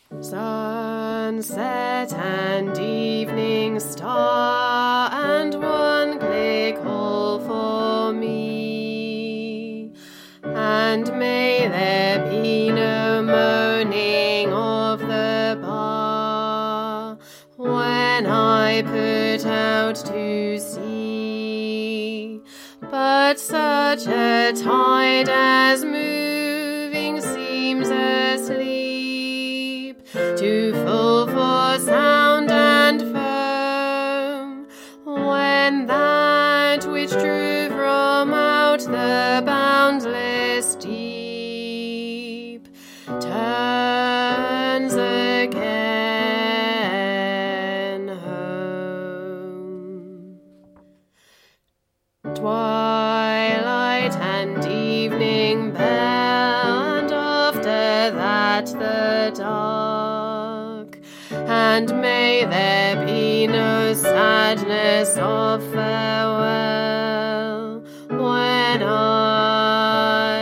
Sunset and evening star, and one click all for me. And may there be no moaning of the bar when I put out to sea, but such a tide as moving seems asleep, too full for sound and foam, when that which drew from out the boundless deep turns again home. Twilight and evening bell, and after that the dark, and may there be no sadness of farewell when I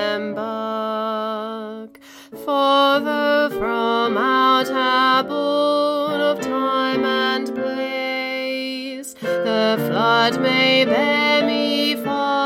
embark. For though from out our bourne of time and place the flood may bear me far,